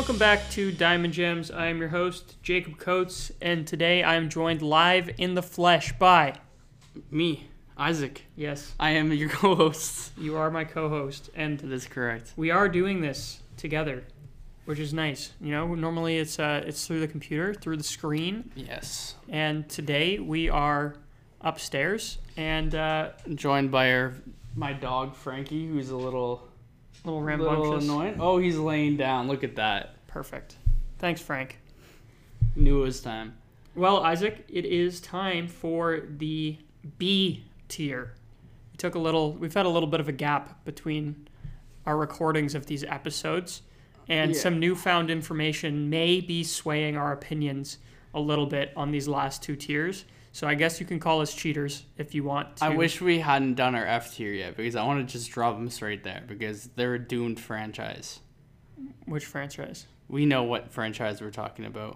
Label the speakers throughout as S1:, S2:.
S1: Welcome back to Diamond Gems. I am your host, Jacob Coates, and today I am joined live in the flesh by...
S2: Me, Isaac.
S1: Yes.
S2: I am your co-host.
S1: You are my co-host, and
S2: That is correct.
S1: we are doing this together, which is nice. You know, normally it's through the computer, through the screen,
S2: Yes.
S1: and today we are upstairs, and
S2: Joined by my dog, Frankie, who's a little
S1: rambunctious.
S2: annoying. Oh, he's laying down. Look at that.
S1: Perfect. Thanks, Frank.
S2: Knew it was time.
S1: Well, Isaac, it is time for the B tier. We've had a little bit of a gap between our recordings of these episodes, and some newfound information may be swaying our opinions a little bit on these last two tiers. So I guess you can call us cheaters if you want to.
S2: I wish we hadn't done our F tier yet because I want to just drop them straight there because they're a doomed franchise.
S1: Which franchise?
S2: We know what franchise we're talking about.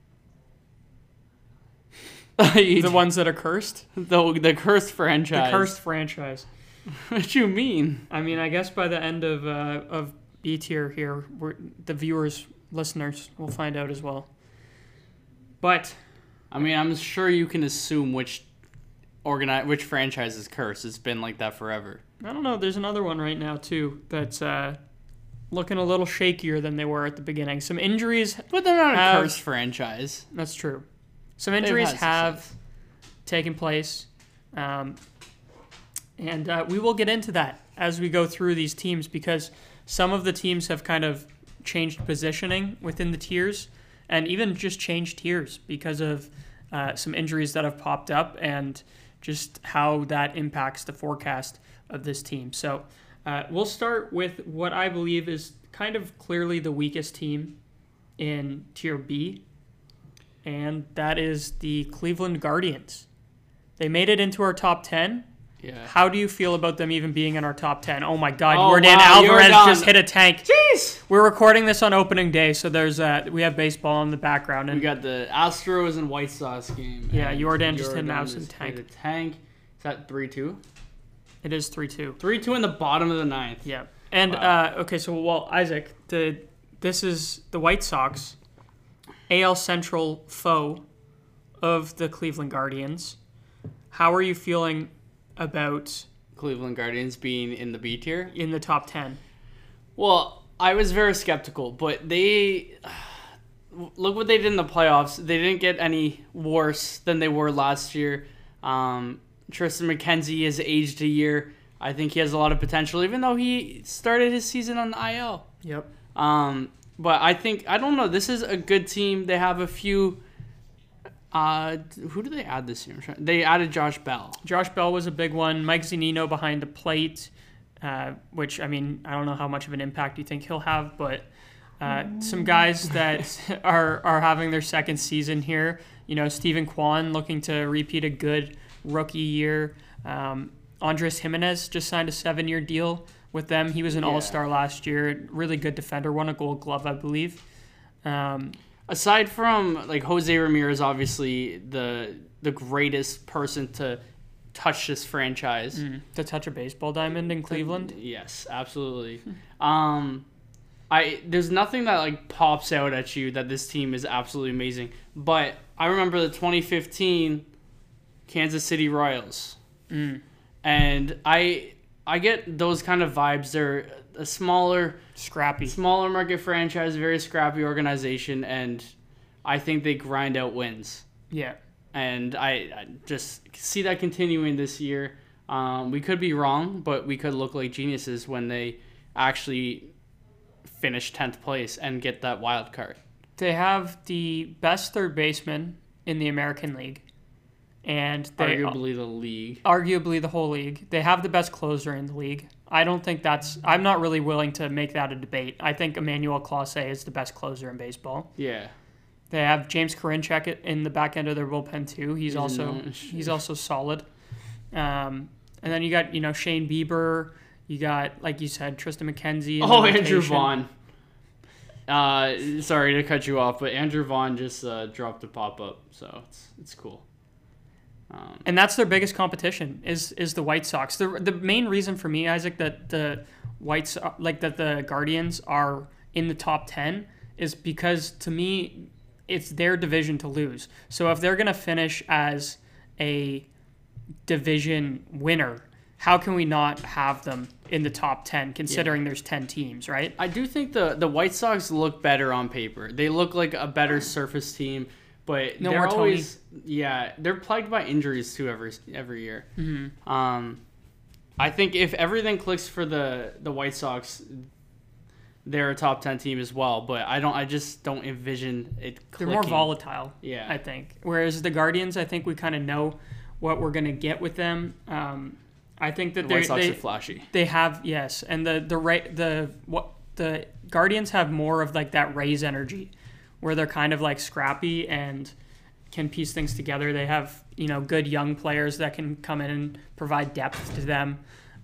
S1: The ones that are cursed?
S2: The cursed franchise.
S1: The cursed franchise.
S2: What you mean?
S1: I mean, I guess by the end of B tier here, the viewers, listeners will find out as well. But
S2: I mean, I'm sure you can assume which franchise is cursed. It's been like that forever.
S1: I don't know. There's another one right now too that's looking a little shakier than they were at the beginning. Some injuries,
S2: But they're not a cursed franchise.
S1: that's true. Some injuries
S2: had
S1: have taken place, and we will get into that as we go through these teams because some of the teams have kind of changed positioning within the tiers and even just changed tiers because of some injuries that have popped up and just how that impacts the forecast of this team. So we'll start with what I believe is kind of clearly the weakest team in tier B, and that is the Cleveland Guardians. They made it into our top 10.
S2: Yeah.
S1: How do you feel about them even being in our top 10? Oh my God,
S2: Oh,
S1: Yordan
S2: wow,
S1: Alvarez
S2: Yordan.
S1: just hit a tank.
S2: Jeez!
S1: We're recording this on opening day, so there's we have baseball in the background.
S2: We
S1: And
S2: got the Astros and White Sox game.
S1: Yeah,
S2: and
S1: Yordan just hit an absolute
S2: just
S1: tank.
S2: hit a tank. Is that 3-2?
S1: it is 3-2.
S2: 3-2 in the bottom of the ninth.
S1: Yeah. And,
S2: Wow.
S1: okay, so, Isaac, this is the White Sox, AL Central foe of the Cleveland Guardians. How are you feeling about
S2: Cleveland Guardians being in the B tier.
S1: in the top 10?
S2: Well, I was very skeptical, but they... Look what they did in the playoffs. They didn't get any worse than they were last year. Tristan McKenzie has aged a year. I think he has a lot of potential, even though he started his season on the IL.
S1: Yep.
S2: But I don't know. This is a good team. They have a few. Who did they add this year? They added Josh Bell.
S1: Josh Bell was a big one. Mike Zunino behind the plate, which, I mean, I don't know how much of an impact you think he'll have, but some guys that are having their second season here. You know, Steven Kwan looking to repeat a good rookie year. Andres Jimenez just signed a 7-year deal with them. He was an all-star last year. Really good defender. Won a Gold Glove, I believe.
S2: Aside from like Jose Ramirez, obviously the greatest person to touch this franchise.
S1: To touch a baseball diamond in Cleveland.
S2: Yes, absolutely. There's nothing that like pops out at you that this team is absolutely amazing. But I remember the 2015 Kansas City Royals. And I get those kind of vibes. They're a smaller market franchise, very scrappy organization, and I think they grind out wins.
S1: Yeah.
S2: And I just see that continuing this year. We could be wrong, but we could look like geniuses when they actually finish 10th place and get that wild card.
S1: They have the best third baseman in the American League. And they
S2: Arguably the league.
S1: Arguably the whole league. They have the best closer in the league. I'm not really willing to make that a debate. I think Emmanuel Clase is the best closer in baseball.
S2: Yeah.
S1: They have James Karinchak in the back end of their bullpen too. He's also solid. And then you got, Shane Bieber. You got, like you said, Tristan McKenzie.
S2: Andrew Vaughn. Sorry to cut you off, but Andrew Vaughn just dropped a pop-up, so it's cool.
S1: And that's their biggest competition is the White Sox. The main reason for me, Isaac, that the Guardians are in the top 10 is because to me, it's their division to lose. So if they're going to finish as a division winner, how can we not have them in the top 10 considering there's 10 teams, right?
S2: I do think the White Sox look better on paper. They look like a better surface team, but
S1: No
S2: they're
S1: more Tony.
S2: always they're plagued by injuries too every year.
S1: Mm-hmm.
S2: I think if everything clicks for the White Sox, they're a top 10 team as well, but I just don't envision it clicking.
S1: They're more volatile,
S2: Yeah.
S1: I think. Whereas the Guardians, I think we kind of know what we're going to get with them. I think that
S2: The White Sox are flashy.
S1: they have, yes, and the Guardians have more of like that Rays energy, where they're kind of like scrappy and can piece things together. They have good young players that can come in and provide depth to them.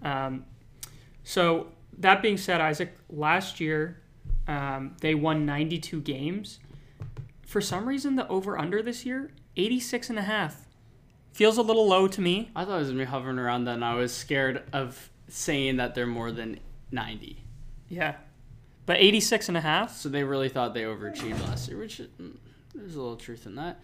S1: So that being said, Isaac, last year they won 92 games. For some reason, the over/under this year 86.5 feels a little low to me.
S2: I thought it was going to be hovering around that, and I was scared of saying that they're more than 90.
S1: Yeah, but 86.5.
S2: So they really thought they overachieved last year, which there's a little truth in that.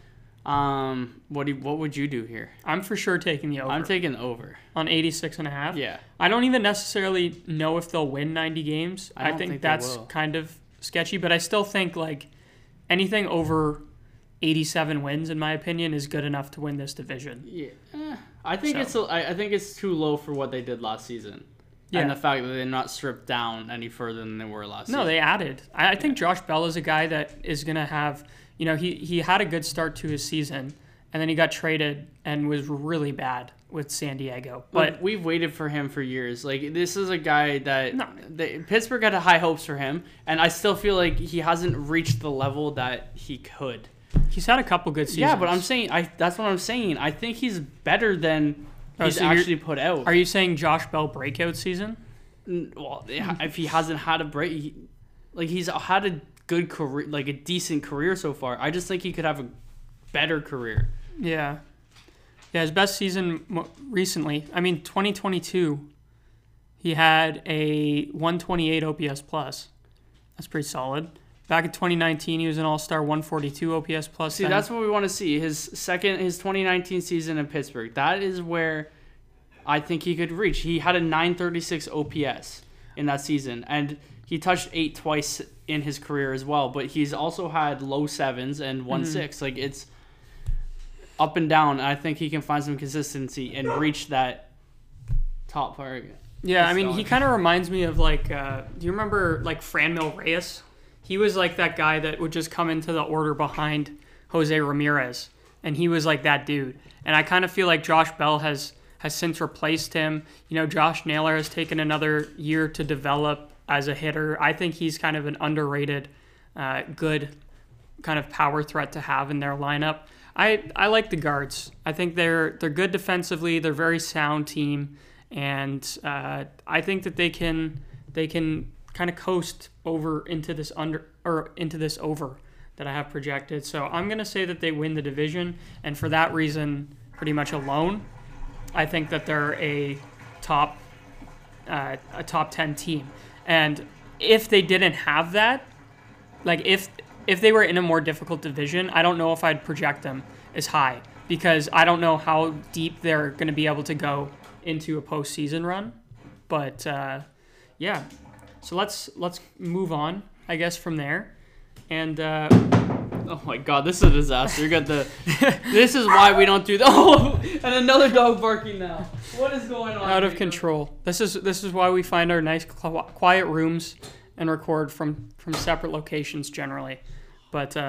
S2: What would you do here?
S1: I'm for sure taking the over.
S2: I'm taking the over.
S1: On 86.5.
S2: Yeah.
S1: I don't even necessarily know if they'll win 90 games.
S2: I don't
S1: think
S2: think they
S1: that's
S2: will.
S1: kind of sketchy, but I still think like anything over 87 wins, in my opinion, is good enough to win this division.
S2: Yeah. I think I think it's too low for what they did last season.
S1: Yeah.
S2: And the fact that they're not stripped down any further than they were last season.
S1: No, they added. I think Josh Bell is a guy that is going to have, he had a good start to his season, and then he got traded and was really bad with San Diego. But
S2: we've waited for him for years. Like, this is a guy that
S1: No.
S2: Pittsburgh had high hopes for him, and I still feel like he hasn't reached the level that he could.
S1: he's had a couple good seasons.
S2: Yeah, but I'm saying that's what I'm saying. I think he's better than he's
S1: so you're-
S2: actually put out.
S1: Are you saying Josh Bell breakout season?
S2: Well, if he hasn't had a break, he's had a good career, like a decent career so far. I just think he could have a better career.
S1: Yeah. Yeah, his best season recently, 2022, he had a 128 OPS plus. That's pretty solid. Back in 2019, he was an all-star 142 OPS plus.
S2: See, that's what we want to see. His 2019 season in Pittsburgh. That is where I think he could reach. He had a 936 OPS in that season, and he touched 8 twice in his career as well. But he's also had low 7s and 1.6. Like, it's up and down. And I think he can find some consistency and reach that top part.
S1: Yeah, he kind of reminds me of do you remember Franmil Reyes? He was like that guy that would just come into the order behind Jose Ramirez, and he was like that dude. And I kind of feel like Josh Bell has since replaced him. Josh Naylor has taken another year to develop as a hitter. I think he's kind of an underrated, good kind of power threat to have in their lineup. I like the Guards. I think they're good defensively. They're a very sound team, and I think that they can kind of coast over into this over that I have projected. So I'm going to say that they win the division, and for that reason, pretty much alone, I think that they're a top 10 team. And if they didn't have that, if they were in a more difficult division, I don't know if I'd project them as high, because I don't know how deep they're going to be able to go into a postseason run. But yeah. So let's move on, I guess, from there. And
S2: oh my God, this is a disaster. You got the. This is why we don't do that. Oh, and another dog barking now. What is going on?
S1: Out of control. This is why we find our nice quiet rooms and record from separate locations generally. But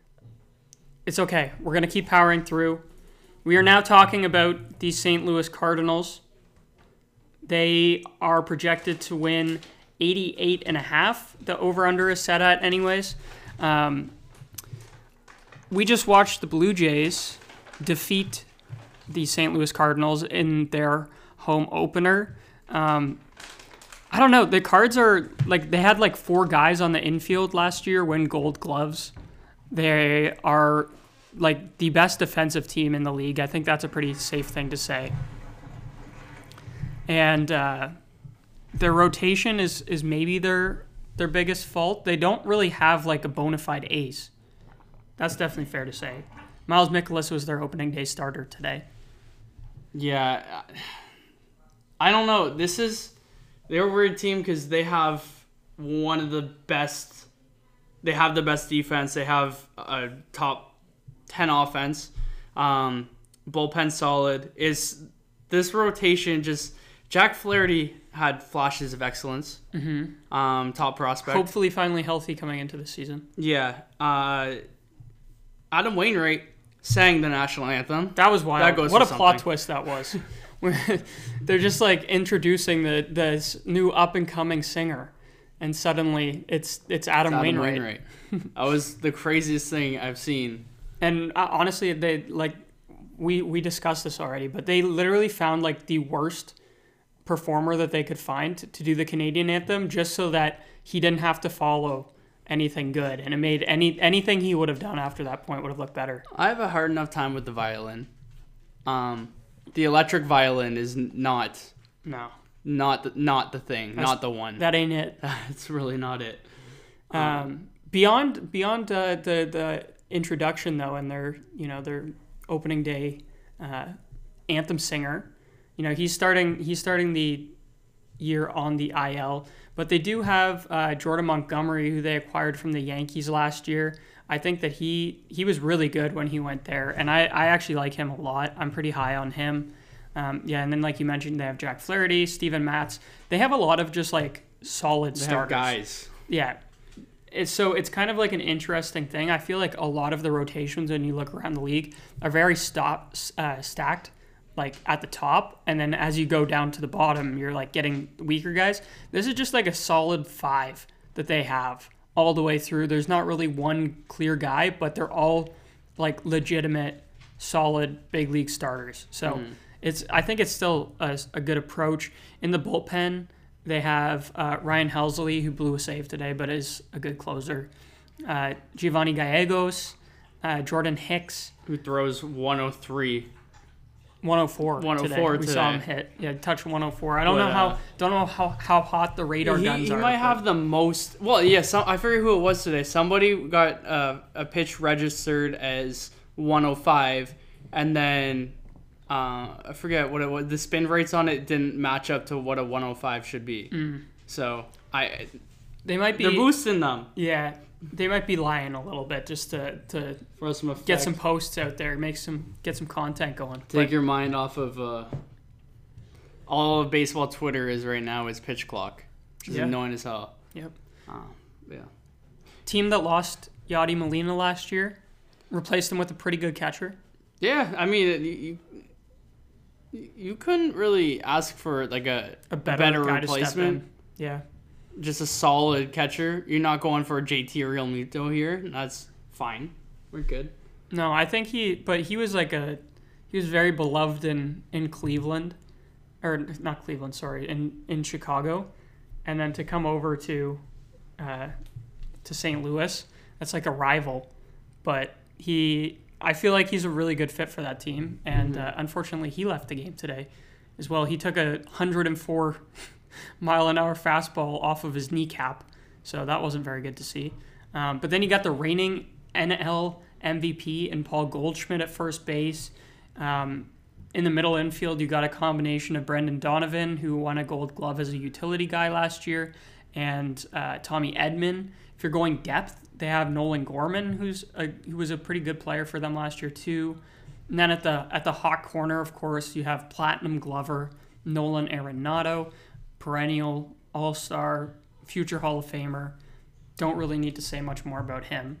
S1: it's okay. We're gonna keep powering through. We are now talking about the St. Louis Cardinals. They are projected to win 88.5. The over/under is set at anyways. We just watched the Blue Jays defeat the St. Louis Cardinals in their home opener. I don't know. The Cards are they had 4 guys on the infield last year win Gold Gloves. They are the best defensive team in the league. I think that's a pretty safe thing to say. And their rotation is maybe their their biggest fault. They don't really have like a bona fide ace. That's definitely fair to say. Miles Mikolas was their opening day starter today.
S2: Yeah, I don't know. They're a weird team because they have one of the best. They have the best defense. They have a top 10 offense. Bullpen solid. Is this rotation just... Jack Flaherty had flashes of excellence. Mm-hmm. Top prospect.
S1: Hopefully finally healthy coming into the season.
S2: Yeah. Adam Wainwright sang the national anthem.
S1: That was wild.
S2: That goes
S1: what
S2: for
S1: a plot
S2: something.
S1: twist that was. They're just like introducing this new up-and-coming singer. And suddenly it's Adam Wainwright.
S2: That was the craziest thing I've seen.
S1: And honestly, they like we discussed this already, but they literally found like the worst performer that they could find to do the Canadian anthem, just so that he didn't have to follow anything good, and it made anything he would have done after that point would have looked better.
S2: I have a hard enough time with the violin. The electric violin is not the thing, not the one.
S1: That ain't it.
S2: It's really not it.
S1: Beyond the introduction though, and their opening day anthem singer, he's starting the year on the IL, but they do have Jordan Montgomery, who they acquired from the Yankees last year. I think that he was really good when he went there, and I actually like him a lot. I'm pretty high on him. And then like you mentioned, they have Jack Flaherty, Steven Matz. They have a lot of just like solid
S2: They
S1: starters.
S2: have guys.
S1: Yeah. It's kind of like an interesting thing. I feel like a lot of the rotations when you look around the league are very stacked, like at the top, and then as you go down to the bottom, you're like getting weaker guys. This is just like a solid 5 that they have all the way through. There's not really one clear guy, but they're all like legitimate, solid big league starters. So I think it's still a good approach. In the bullpen, they have Ryan Helsley, who blew a save today, but is a good closer. Giovanni Gallegos, Jordan Hicks,
S2: Who throws 103.
S1: 104
S2: 104
S1: today. We saw him hit. Yeah, touch 104. I don't know how hot the radar guns
S2: He
S1: are.
S2: might have the most. Well, yeah. I forget who it was today. Somebody got a pitch registered as 105, and then I forget what it was. The spin rates on it didn't match up to what a 105 should be. So
S1: they might be.
S2: They're boosting them.
S1: Yeah, they might be lying a little bit just to
S2: For some effect.
S1: get some posts out there, get some content going.
S2: Take your mind off of all of baseball Twitter is right now is pitch clock, which is annoying as hell.
S1: Yep.
S2: Yeah.
S1: Team that lost Yadi Molina last year replaced him with a pretty good catcher.
S2: Yeah, I mean, you couldn't really ask for like a better
S1: guy to step
S2: replacement.
S1: in. Yeah.
S2: Just a solid catcher. You're not going for a JT Realmuto here. That's fine. We're good.
S1: No, I think he was very beloved in Cleveland, or not Cleveland, sorry, in Chicago, and then to come over to St. Louis, that's like a rival, but I feel like he's a really good fit for that team, and unfortunately he left the game today as well. He took a 104 mile-an-hour fastball off of his kneecap, so that wasn't very good to see. But then you got the reigning NL MVP and Paul Goldschmidt at first base. In the middle infield, you got a combination of Brendan Donovan, who won a Gold Glove as a utility guy last year, and Tommy Edman. If you're going depth, they have Nolan Gorman, who was a pretty good player for them last year too. And then at the hot corner, of course, you have Platinum Glover Nolan Arenado, perennial All-Star, future Hall of Famer. Don't really need to say much more about him.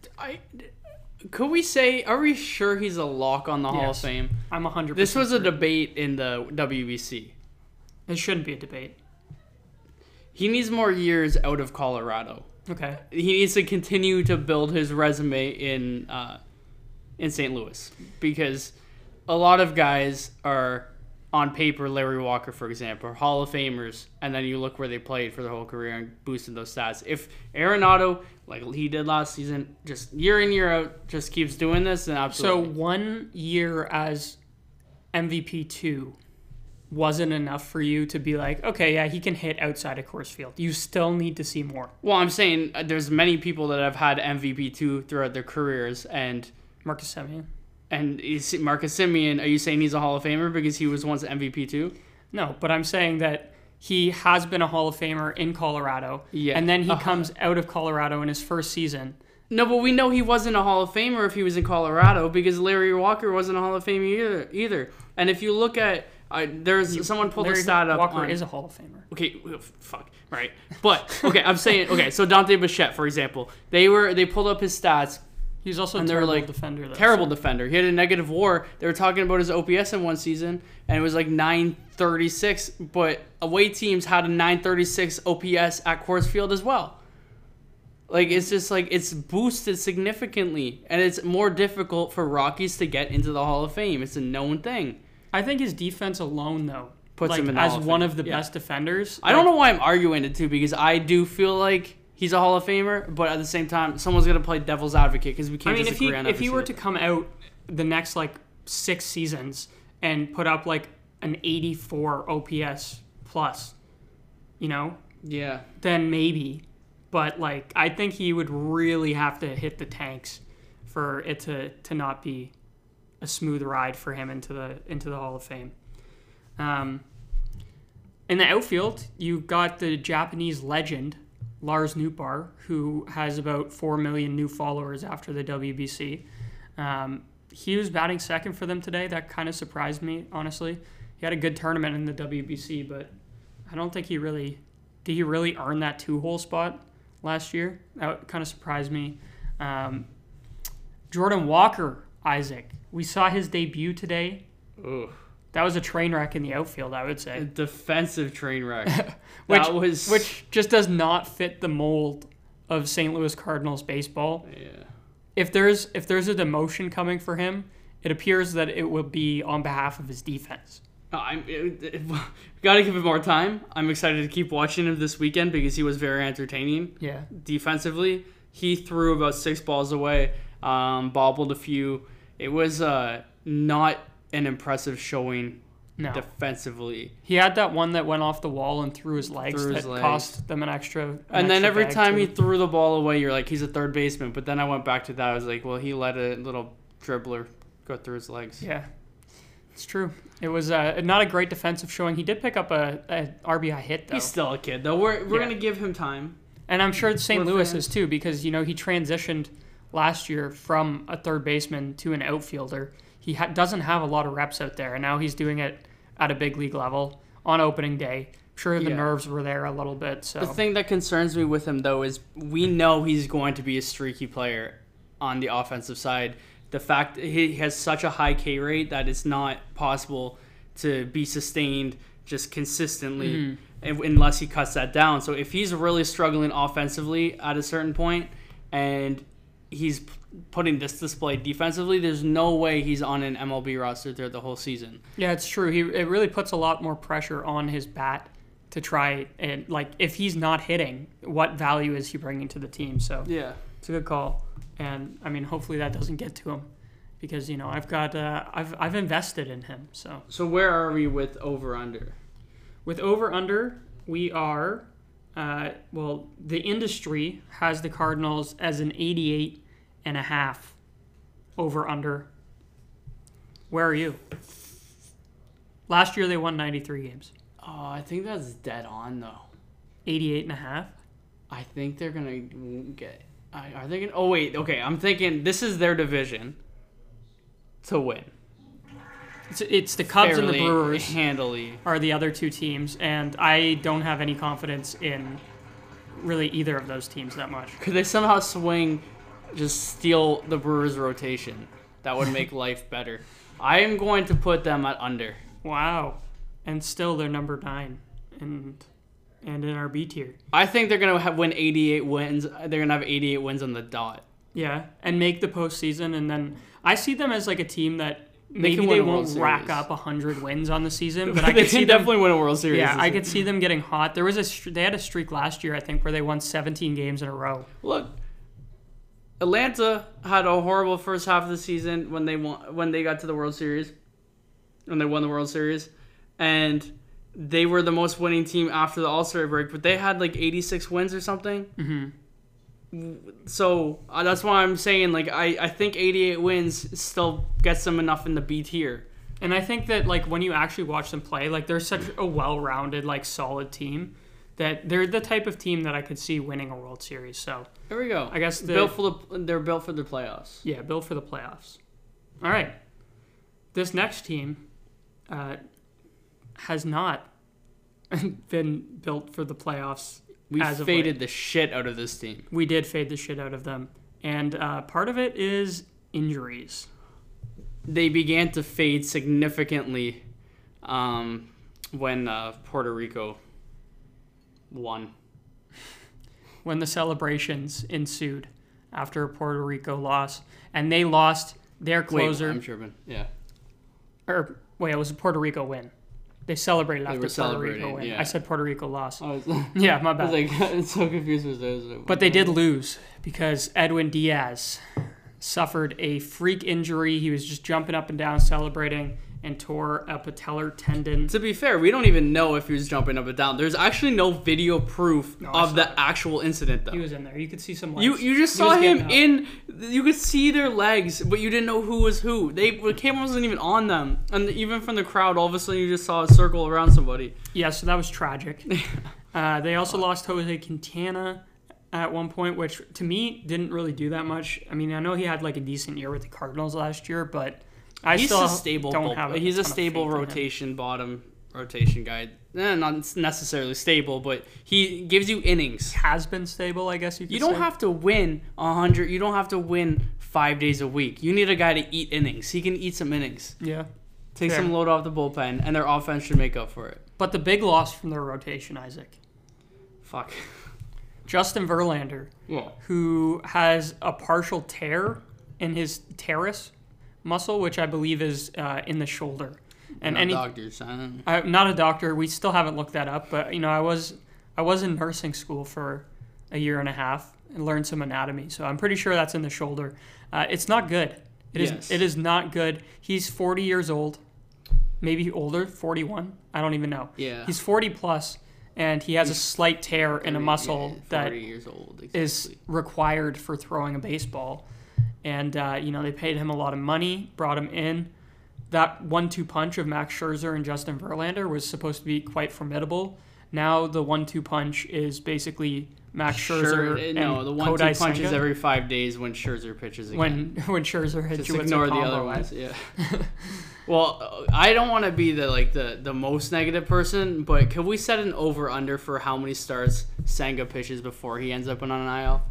S2: Are we sure he's a lock on the Hall of Fame?
S1: I'm 100%.
S2: This was a
S1: certain.
S2: debate in the WBC.
S1: It shouldn't be a debate.
S2: He needs more years out of Colorado.
S1: Okay.
S2: He needs to continue to build his resume in St. Louis, because a lot of guys are, on paper, Larry Walker, for example, are Hall of Famers, and then you look where they played for their whole career and boosted those stats. If Arenado, like he did last season, just year in, year out, just keeps doing this, then absolutely.
S1: So 1 year as MVP 2, wasn't enough for you to be like, okay, yeah, he can hit outside of Coors Field. You still need to see more.
S2: Well, I'm saying there's many people that have had MVP too throughout their careers, and
S1: Marcus Semien.
S2: Marcus Semien, are you saying he's a Hall of Famer because he was once MVP too?
S1: No, but I'm saying that he has been a Hall of Famer in Colorado,
S2: Yeah.
S1: and then he comes out of Colorado in his first season.
S2: No, but we know he wasn't a Hall of Famer if he was in Colorado because Larry Walker wasn't a Hall of Famer either. And if you look at someone pulled a stat up.
S1: Walker is a Hall of Famer.
S2: Okay, fuck, right. But okay, I'm saying so Dante Bichette, for example, they pulled up his stats.
S1: He's also a terrible defender.
S2: Terrible defender. He had a negative WAR. They were talking about his OPS in one season, and it was like 936. But away teams had a 936 OPS at Coors Field as well. Like, it's just like it's boosted significantly, and it's more difficult for Rockies to get into the Hall of Fame. It's a known thing.
S1: I think his defense alone, though,
S2: puts him in
S1: as one of the best defenders.
S2: I don't know why I'm arguing it too, because I do feel like he's a Hall of Famer, but at the same time, someone's gonna play devil's advocate because we can't disagree on
S1: if he were to come out the next 6 seasons and put up an 84 OPS plus,
S2: yeah,
S1: then maybe. But I think he would really have to hit the tanks for it to not be a smooth ride for him into the Hall of Fame. In the outfield, you got the Japanese legend Lars Nootbaar, who has about 4 million new followers after the WBC. He was batting second for them today. That kind of surprised me, honestly. He had a good tournament in the WBC, but I don't think did he really earn that 2-hole spot last year? That kind of surprised me. Jordan Walker, Isaac. We saw his debut today.
S2: Ugh.
S1: That was a train wreck in the outfield, I would say.
S2: A defensive train wreck.
S1: which just does not fit the mold of St. Louis Cardinals baseball.
S2: Yeah.
S1: If there's a demotion coming for him, it appears that it will be on behalf of his defense.
S2: Got to give him more time. I'm excited to keep watching him this weekend because he was very entertaining.
S1: Yeah.
S2: Defensively, he threw about 6 balls away, bobbled a few. It was not an impressive showing defensively.
S1: He had that one that went off the wall and through his legs cost them an extra.
S2: And then every time he threw the ball away, you're like, he's a third baseman. But then I went back to that. I was like, well, he let a little dribbler go through his legs.
S1: Yeah, it's true. It was not a great defensive showing. He did pick up a RBI hit, though.
S2: He's still a kid, though. We're going to give him time.
S1: And I'm sure St. Louis is, too, because, he transitioned last year from a third baseman to an outfielder. He doesn't have a lot of reps out there, and now he's doing it at a big league level on opening day. I'm sure the nerves were there a little bit. So
S2: the thing that concerns me with him, though, is we know he's going to be a streaky player on the offensive side. The fact he has such a high K rate that it's not possible to be sustained just consistently unless he cuts that down. So if he's really struggling offensively at a certain point and he's putting this display defensively, there's no way he's on an MLB roster throughout the whole season.
S1: Yeah, it's true. It really puts a lot more pressure on his bat to try and, if he's not hitting, what value is he bringing to the team? So
S2: yeah,
S1: it's a good call. And I mean, hopefully that doesn't get to him because I've invested in him. So
S2: where are we with over under?
S1: With over under, we are the industry has the Cardinals as an 88.5 over under. Where are you? Last year they won 93 games.
S2: Oh, I think that's dead on though.
S1: 88.5.
S2: I think they're gonna get. Are they gonna? Oh wait, okay. I'm thinking this is their division to win.
S1: It's the Cubs and the Brewers
S2: handily
S1: are the other two teams, and I don't have any confidence in really either of those teams that much.
S2: Could they somehow just steal the Brewers' rotation? That would make life better. I am going to put them at under.
S1: Wow, and still they're number 9 and in our B tier.
S2: I think they're gonna win 88 wins. They're gonna have 88 wins on the dot.
S1: Yeah, and make the postseason, and then I see them as a team that. Maybe they won't rack up 100 wins on the season, but I could see them
S2: definitely win a World Series.
S1: Yeah, I could see them getting hot. There was they had a streak last year, I think, where they won 17 games in a row.
S2: Look, Atlanta had a horrible first half of the season when they got to the World Series, when they won the World Series, and they were the most winning team after the All-Star break, but they had like 86 wins or something. So that's why I'm saying, like, I think 88 wins still gets them enough in the B tier.
S1: And I think that, like, when you actually watch them play, like, they're such a well-rounded, like, solid team that they're the type of team that I could see winning a World Series. So
S2: there we go.
S1: I guess
S2: they're built for the playoffs.
S1: Yeah, built for the playoffs. All right. This next team has not been built for the playoffs.
S2: We faded the shit out of this team.
S1: We did fade the shit out of them. And part of it is injuries.
S2: They began to fade significantly when Puerto Rico won.
S1: When the celebrations ensued after a Puerto Rico loss. And they lost their closer.
S2: Wait, I'm tripping. Yeah.
S1: It was a Puerto Rico win. They celebrated after Puerto Rico win.
S2: Yeah.
S1: I said Puerto Rico loss.
S2: Oh,
S1: yeah, my bad.
S2: I was like, it's so confused with those.
S1: But they did lose because Edwin Diaz suffered a freak injury. He was just jumping up and down celebrating and tore a patellar tendon.
S2: To be fair, we don't even know if he was jumping up and down. There's actually no video proof of the actual incident, though.
S1: He was in there. You could see some legs.
S2: You just saw him in. You could see their legs, but you didn't know who was who. The camera wasn't even on them, and even from the crowd, all of a sudden you just saw a circle around somebody.
S1: Yeah, so that was tragic. They also lost Jose Quintana at one point, which to me didn't really do that much. I mean, I know he had like a decent year with the Cardinals last year, but he's a stable
S2: rotation guy. Not necessarily stable, but he gives you innings.
S1: Has been stable, I guess you could say.
S2: You don't have to win 100. You don't have to win 5 days a week. You need a guy to eat innings. He can eat some innings.
S1: Yeah.
S2: Take some load off the bullpen, and their offense should make up for it.
S1: But the big loss from their rotation, Isaac.
S2: Fuck.
S1: Justin Verlander, who has a partial tear in his teres muscle, which I believe is in the shoulder. And
S2: doctors,
S1: I'm not a doctor. We still haven't looked that up, but I was in nursing school for a year and a half and learned some anatomy. So I'm pretty sure that's in the shoulder. It's not good. It is not good. He's 40 years old, maybe older, 41. I don't even know.
S2: Yeah.
S1: He's 40 plus, and he has a slight tear in a muscle that
S2: years old, exactly.
S1: is required for throwing a baseball. And, they paid him a lot of money, brought him in. That 1-2 punch of Max Scherzer and Justin Verlander was supposed to be quite formidable. Now the 1-2 punch is basically Max Scherzer and
S2: the 1-2 punch is every 5 days when Scherzer pitches again.
S1: When Scherzer hits you with
S2: ignore the other ones. Yeah. Well, I don't want to be the most negative person, but could we set an over/under for how many starts Senga pitches before he ends up on an IL?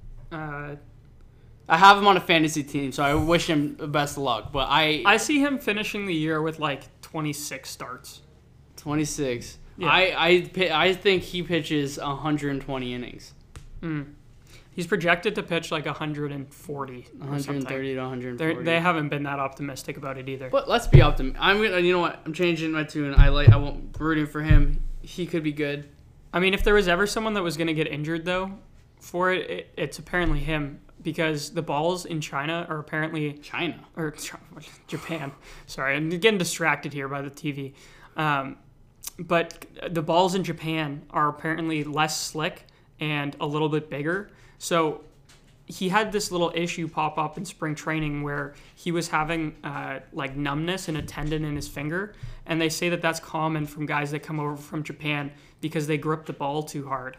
S2: I have him on a fantasy team, so I wish him the best of luck. But I
S1: see him finishing the year with like 26 starts.
S2: 26.
S1: Yeah.
S2: I think he pitches 120 innings.
S1: He's projected to pitch like 140.
S2: 130 to 140.
S1: They haven't been that optimistic about it either.
S2: But let's be optimistic. You know what? I'm changing my tune. I won't rooting for him. He could be good.
S1: I mean, if there was ever someone that was going to get injured though, for it's apparently him. Because the balls in China are apparently... Japan. Sorry, I'm getting distracted here by the TV. But the balls in Japan are apparently less slick and a little bit bigger. So he had this little issue pop up in spring training where he was having numbness in a tendon in his finger. And they say that that's common from guys that come over from Japan because they grip the ball too hard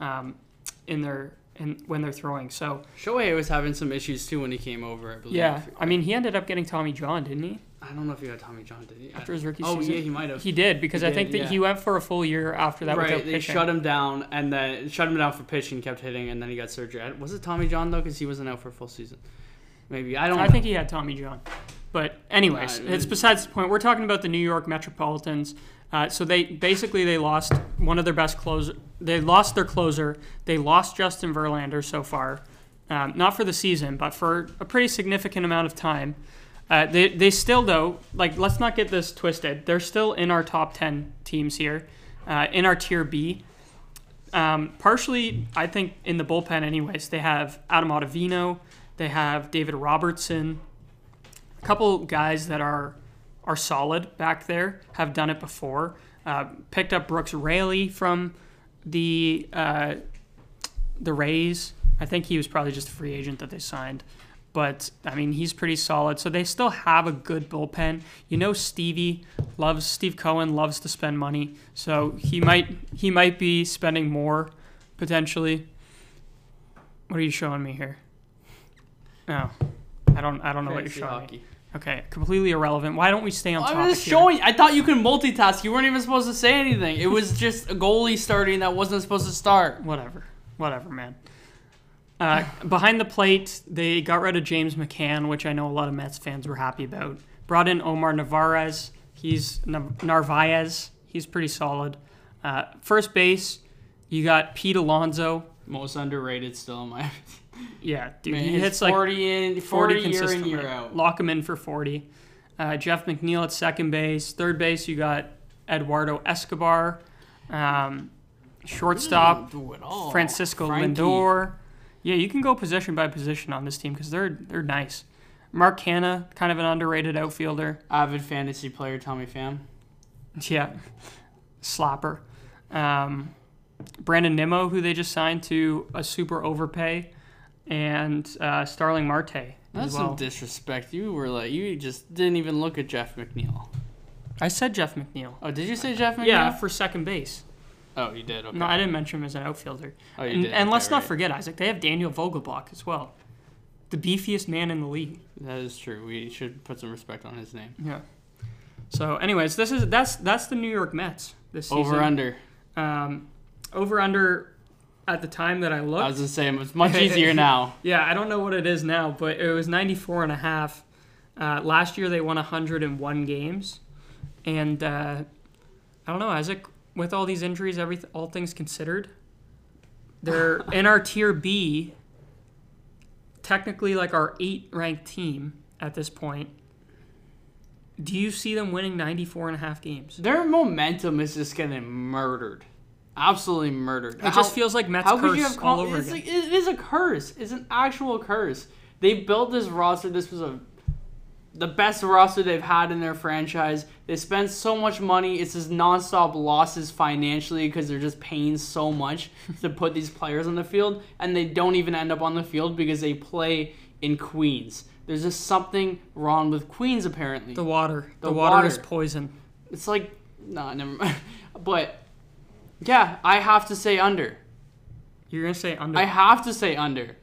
S1: when they're throwing. So
S2: Shohei was having some issues too when he came over, I believe.
S1: Yeah, I mean, he ended up getting Tommy John, didn't he?
S2: I don't know if he got Tommy John, did he?
S1: After his rookie season?
S2: Oh, yeah, he might have.
S1: He did, because I think that he went for a full year after that without pitching.
S2: They shut him down, and then shut him down for pitching, kept hitting, and then he got surgery. Was it Tommy John, though? Because he wasn't out for a full season. Maybe. I don't know.
S1: I think he had Tommy John. But anyways, it's besides the point. We're talking about the New York Metropolitans. So they lost one of their best closers. They lost their closer. They lost Justin Verlander so far. Not for the season, but for a pretty significant amount of time. They still, though, let's not get this twisted. They're still in our top 10 teams here, in our Tier B. Partially, I think, in the bullpen anyways. They have Adam Ottavino. They have David Robertson. A couple guys that are are solid back there, have done it before. Picked up Brooks Raley from the Rays. I think he was probably just a free agent that they signed. But, I mean, he's pretty solid. So they still have a good bullpen. You know Steve Cohen loves to spend money. So he might be spending more, potentially. What are you showing me here? Oh, I don't know what you're showing me. Okay, completely irrelevant. Why don't we stay on topic
S2: I was just
S1: here?
S2: showing. I thought you could multitask. You weren't even supposed to say anything. It was just a goalie starting that wasn't supposed to start.
S1: Whatever, man. Behind the plate, they got rid of James McCann, which I know a lot of Mets fans were happy about. Brought in Omar Narvaez. He's pretty solid. First base, you got Pete Alonso.
S2: Most underrated still in my.
S1: Yeah, dude,
S2: Man,
S1: he hits
S2: 40
S1: like 40
S2: year in,
S1: consistently.
S2: year out.
S1: Lock him in for 40. Jeff McNeil at second base. Third base, you got Eduardo Escobar. Shortstop,
S2: Do it all.
S1: Francisco
S2: Frankie.
S1: Lindor. Yeah, you can go position by position on this team because they're nice. Mark Hanna, kind of an underrated outfielder.
S2: Avid fantasy player, Tommy Pham.
S1: Yeah, slapper. Brandon Nimmo, who they just signed to a super overpay, and Starling Marte.
S2: That's
S1: as well.
S2: some disrespect. You just didn't even look at Jeff McNeil.
S1: I said Jeff McNeil.
S2: Oh, did you say Jeff McNeil?
S1: Yeah, for second base.
S2: Oh, you did. Okay.
S1: No, I didn't mention him as an outfielder.
S2: Oh, you did.
S1: And let's
S2: Okay,
S1: not
S2: right.
S1: forget, Isaac, they have Daniel Vogelbach as well. The beefiest man in the league.
S2: That is true. We should put some respect on his name.
S1: Yeah. So, anyways, that's the New York Mets this season.
S2: Over under.
S1: Over under at the time that I looked.
S2: I was gonna say it's much easier now.
S1: Yeah, I don't know what it is now, but it was 94.5. Last year they won 101 games, and I don't know, Isaac. With all these injuries, all things considered, they're in our Tier B, technically like our 8th ranked team at this point. Do you see them winning 94.5 games?
S2: Their momentum is just getting murdered. Absolutely murdered.
S1: It just feels like Mets curse all over again.
S2: It is a curse. It's an actual curse. They built this roster. This was the best roster they've had in their franchise. They spent so much money. It's just nonstop losses financially because they're just paying so much to put these players on the field, and they don't even end up on the field because they play in Queens. There's just something wrong with Queens, apparently.
S1: The water.
S2: The
S1: water
S2: water.
S1: is poison.
S2: It's like, no, never mind. But, yeah, I have to say under.
S1: You're going to say under.
S2: I have to say under.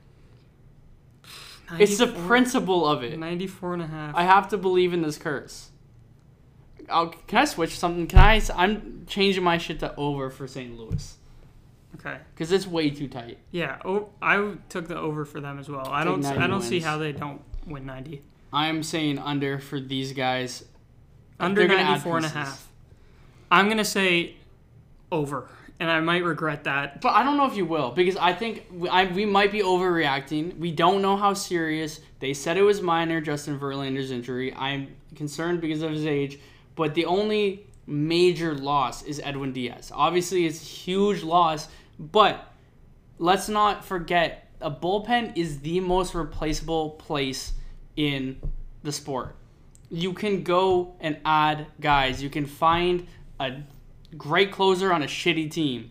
S1: 94,
S2: It's the principle of it.
S1: 94.5.
S2: I have to believe in this curse. Can I switch something? I'm changing my shit to over for St. Louis.
S1: Okay.
S2: Because it's way too tight.
S1: Yeah, I took the over for them as well. I
S2: Take
S1: don't
S2: 90
S1: see
S2: wins.
S1: how they don't win 90.
S2: I'm saying under for these guys.
S1: Under
S2: They're gonna add
S1: 94.5.
S2: pieces.
S1: I'm going to say over, and I might regret that.
S2: But I don't know if you will, because I think we might be overreacting. We don't know how serious. They said it was minor, Justin Verlander's injury. I'm concerned because of his age. But the only major loss is Edwin Diaz. Obviously, it's a huge loss, but let's not forget, a bullpen is the most replaceable place in the sport. You can go and add guys. You can find a great closer on a shitty team.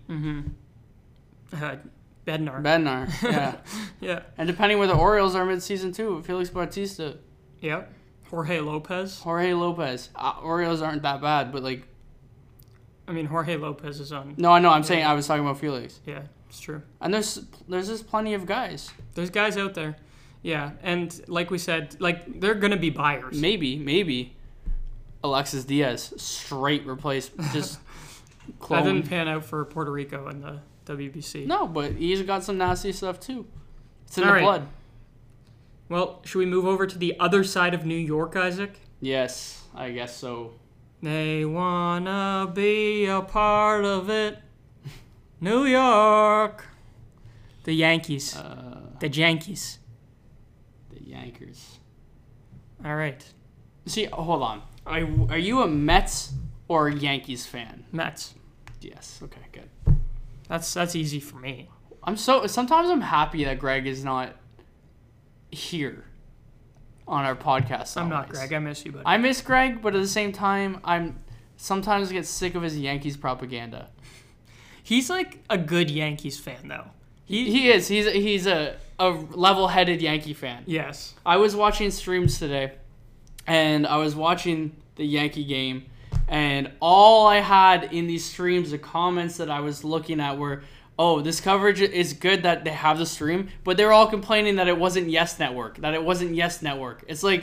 S1: Bednar.
S2: Bednar, yeah.
S1: Yeah.
S2: And depending where the Orioles are mid-season too, Felix Bautista,
S1: Yep. Jorge Lopez.
S2: Jorge Lopez. Orioles aren't that bad, but like...
S1: I mean, Jorge Lopez is on.
S2: No, I know. I'm saying I was talking about Felix.
S1: Yeah, it's true.
S2: And there's just plenty of guys.
S1: There's guys out there. Yeah, and like we said, like they're going to be buyers.
S2: Maybe. Alexis Diaz, straight replace, just
S1: That didn't
S2: clone.
S1: pan out for Puerto Rico in the WBC.
S2: No, but he's got some nasty stuff too. It's in
S1: All
S2: the
S1: right.
S2: blood.
S1: Well, should we move over to the other side of New York, Isaac?
S2: Yes, I guess so.
S1: They wanna be a part of it. New York. The Yankees. The Yankees.
S2: The Yankees.
S1: All right.
S2: See, hold on. Are you a Mets or a Yankees fan?
S1: Mets.
S2: Yes. Okay, good.
S1: That's easy for me.
S2: Sometimes I'm happy that Greg is not here. on our podcast.
S1: I'm not
S2: always.
S1: Greg. I miss you, buddy.
S2: I miss Greg, but at the same time, I'm sometimes get sick of his Yankees propaganda.
S1: He's like a good Yankees fan, though.
S2: He is. He's a level-headed Yankee fan.
S1: Yes.
S2: I was watching streams today, and I was watching the Yankee game, and all I had in these streams, the comments that I was looking at were, oh, this coverage is good that they have the stream, but they were all complaining that it wasn't Yes Network, It's like,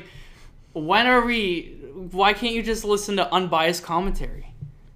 S2: why can't you just listen to unbiased commentary?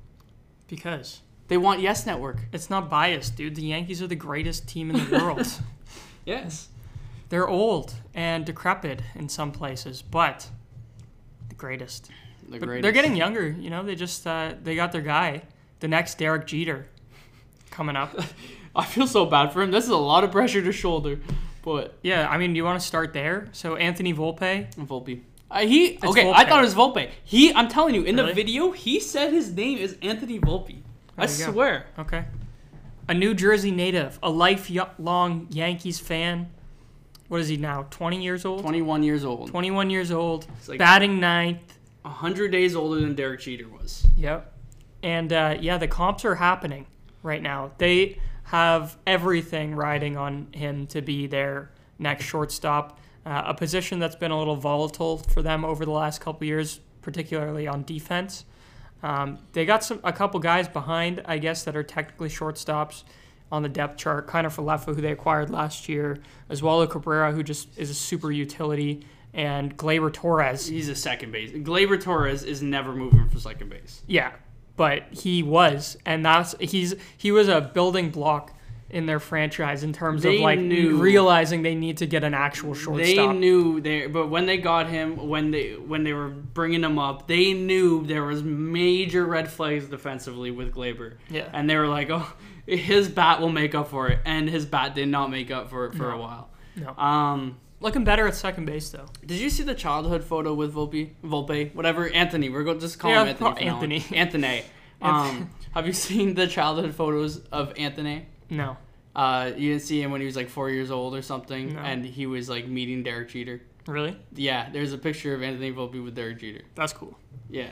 S1: Because
S2: They want Yes Network.
S1: it's not biased, dude. The Yankees are the greatest team in the world.
S2: Yes.
S1: They're old and decrepit in some places, but the greatest.
S2: The
S1: But
S2: greatest.
S1: they're getting younger, you know. They just they got their guy, the next Derek Jeter, coming up.
S2: I feel so bad for him. This is a lot of pressure to shoulder, but
S1: Yeah, I mean, do you want to start there? So Anthony Volpe.
S2: Volpe.
S1: Volpe.
S2: I thought it was Volpe. I'm telling you, in the
S1: Really?
S2: video, he said his name is Anthony Volpe. I
S1: There you go.
S2: swear.
S1: Okay. A New Jersey native, a lifelong Yankees fan. What is he now? 20 years old?
S2: 21 years old.
S1: 21 years old.
S2: It's like
S1: Batting ninth.
S2: 100 days older than Derek Jeter was.
S1: Yep. And yeah, the comps are happening right now. They have everything riding on him to be their next shortstop. A position that's been a little volatile for them over the last couple years, particularly on defense. They got a couple guys behind, I guess, that are technically shortstops on the depth chart. Kiner Falefa, who they acquired last year, Oswaldo Cabrera, who just is a super utility, and Gleyber Torres.
S2: He's a second base. Gleyber Torres is never moving for second base.
S1: Yeah, but he was, and he was a building block in their franchise in terms of realizing they need to get an actual shortstop.
S2: They knew but when they got him, when they were bringing him up, they knew there was major red flags defensively with Gleyber.
S1: Yeah.
S2: And they were like, oh, his bat will make up for it, and his bat did not make up for it for a while.
S1: No. Looking better at second base though.
S2: Did you see the childhood photo with Volpe, whatever, Anthony? We're going to just call him Anthony. From now on. Anthony. Have you seen the childhood photos of Anthony?
S1: No.
S2: You didn't see him when he was like 4 years old or something,
S1: No.
S2: and he was like meeting Derek Jeter.
S1: Really?
S2: Yeah, there's a picture of Anthony Volpe with Derek Jeter.
S1: That's cool.
S2: Yeah.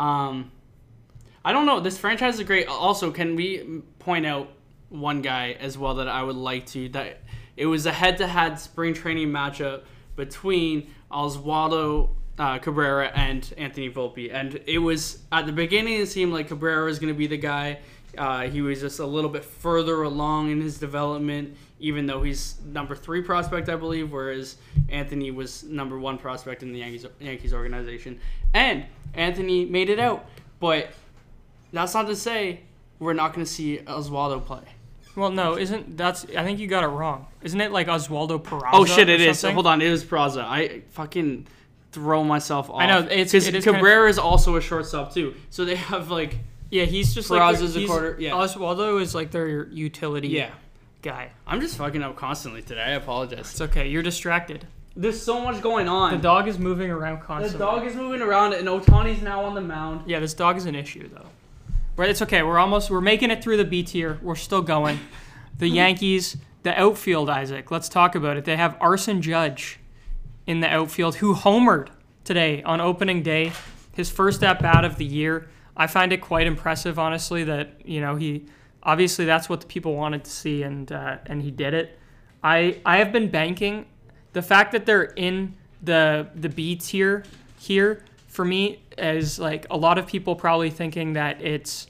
S2: I don't know. This franchise is great. Also, can we point out one guy as well that I would like to? That it was a head-to-head spring training matchup between Oswaldo Cabrera and Anthony Volpe, and it was at the beginning it seemed like Cabrera was going to be the guy. He was just a little bit further along in his development, even though he's number 3 prospect, I believe, whereas Anthony was number 1 prospect in the Yankees organization. And Anthony made it out, but that's not to say we're not going to see Oswaldo play.
S1: Well, no, I think you got it wrong. Isn't it like Oswaldo Peraza?
S2: Oh shit, it
S1: or
S2: is.
S1: something?
S2: Hold on, it is Peraza. I fucking throw myself off.
S1: I know, it is
S2: Cabrera is also a shortstop too, so they have like.
S1: Yeah, he's just
S2: Peraza's
S1: like
S2: a quarter. Yeah.
S1: Oswaldo is like their utility
S2: Yeah.
S1: guy.
S2: I'm just fucking up constantly today. I apologize.
S1: It's okay. You're distracted.
S2: There's so much going on.
S1: The dog is moving around constantly.
S2: The dog is moving around, and Ohtani's now on the mound.
S1: Yeah, this dog is an issue though. But it's okay. We're making it through the B tier. We're still going. The Yankees, the outfield, Isaac. Let's talk about it. They have Arson Judge in the outfield who homered today on opening day. His first at bat of the year. I find it quite impressive, honestly, that he obviously that's what the people wanted to see, and he did it. I have been banking the fact that they're in the B tier here for me is like a lot of people probably thinking that it's